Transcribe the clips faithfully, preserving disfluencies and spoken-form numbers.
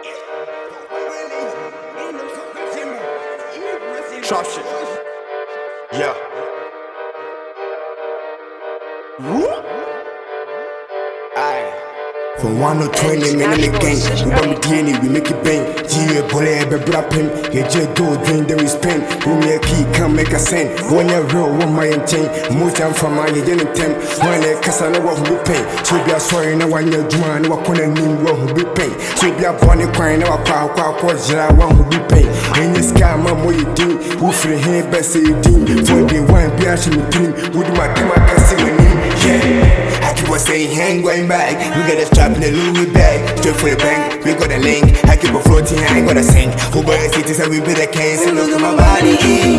Trap shit. Yeah. Whoop. Aye. From one to twenty, men in the gang. We got me D N A, we make it bang. Yeah, bullet, ever brap him. Yeah, just go drink, then we spend. Who me a key, can't make a cent. One year real, one my intent. Most time from my year, in ten. One year, cause I know what we pay. So be a sorry, no one year, Juan, what can I name, what we pay. So be a bonny crying, no one, quack, quack, quack, I want to be paid. In the sky, my boy, you do. Who free here, best say you do. For the one, be a shimmy dream. Would my come, I can see my name. Yeah. I keep on saying, hang going back. We got a strap in the Louis bag. Straight for the bank, we got a link. I keep on floating, I ain't gonna sink. Who boy cities and we be the king. So look at my body,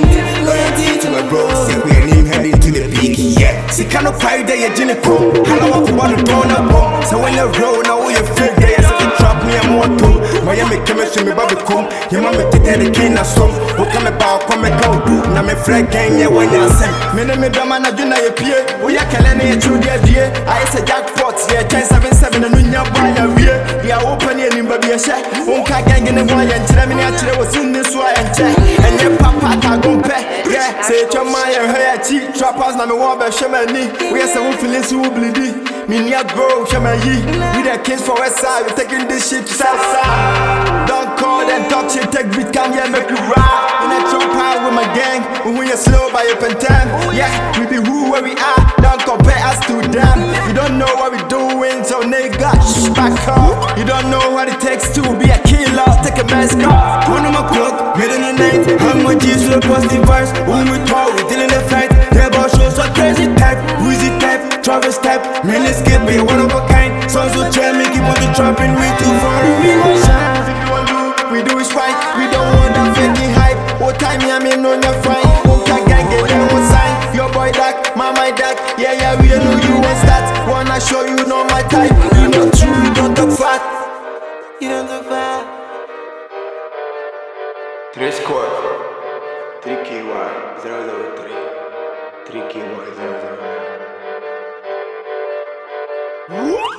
loyalty to my bros. Say we are name heading to the peak, yeah. See, can't no pride there, you're Jenny Cool. I don't want to want to turn up. So when you roll, now we are fake there. So they trap me, I'm more too. Miami chemistry, me baby cool. Your mama take the king of some. Who come about, come and go. Now me flag gang, yeah, when you're sent. Me name me drama, na juna ye pie. We are killing it through the idea. I say jackpot, yeah, ten seven seven, and when you're buying a rear, they are opening in baby a share. Won't can't gang in the wire, and tell me actually was in this way and check. And your papa can't pay, yeah. Say it's your mind and her cheap trappers, now me want to show my knee. We are some feelings who bleed. Me near grow, show my ye. We the kids for West Side, we taking this shit to South Side. Don't call and talk shit, take beat, come here, make you ride. In a trap high with my gang, when you're slow by your pentime. Yeah, we be who where we are, don't compare us to them. You don't know what we doing, so nigga, shh, back up. You don't know what it takes to be a killer, take a mask off. One of my clock, mid in the night, I'm with you, so positive vibes. When we talk, we dealing the fight. Yeah, but shows so crazy type, wheezy type, Travis type. Man, let's get me one of a kind. Songs will tell me, keep on the trapping, we too far, we won't shine. If you want to, we do it right, we don't want that fake hype. What time, yeah, me know you're fine. Won't gang get them one sign. Your boy Dak, my my Dak, yeah, yeah, we know you want that. Wanna show you know my type. You know true, you don't talk fat. You don't talk fat. Three score. Three K Y zero zero three. Three K Y zero zero nine.